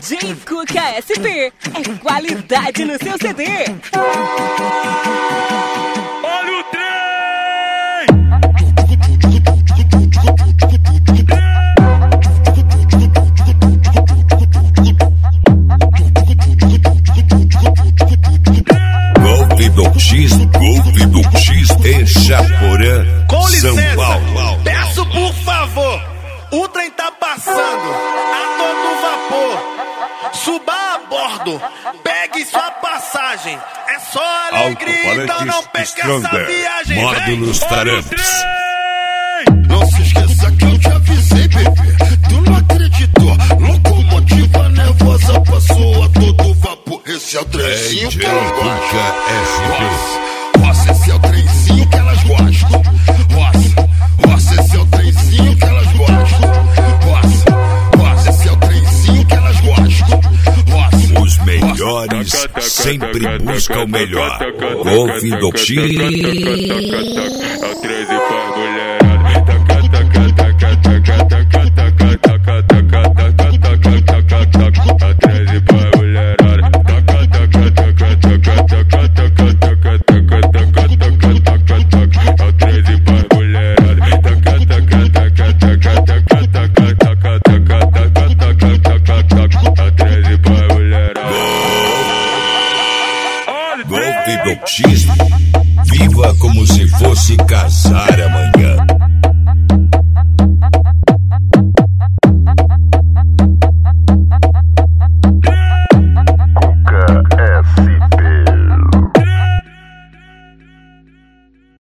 DJ Cuca SP é qualidade no seu CD. Olha o trem! Golpe do X em Chaporã, Com licença, São Paulo. Peço por favor, o trem tá passando a todo vapor. Suba a bordo, pegue sua passagem. É só alegria, então não perca essa viagem. Módulos Tarampes. Não se esqueça que eu te avisei, bebê. Tu não acreditou. Locomotiva nervosa passou a todo vapor. Esse é o trenzinho que elas gostam. Roça, esse é o trenzinho que elas gostam. Roça, esse é o trenzinho que elas gostam. Roça, esse é o trenzinho que elas gostam. Os melhores sempre buscam o melhor. Golpe do X. É o 13 pra mulherada. Golpe do X. Viva como se fosse casar amanhã.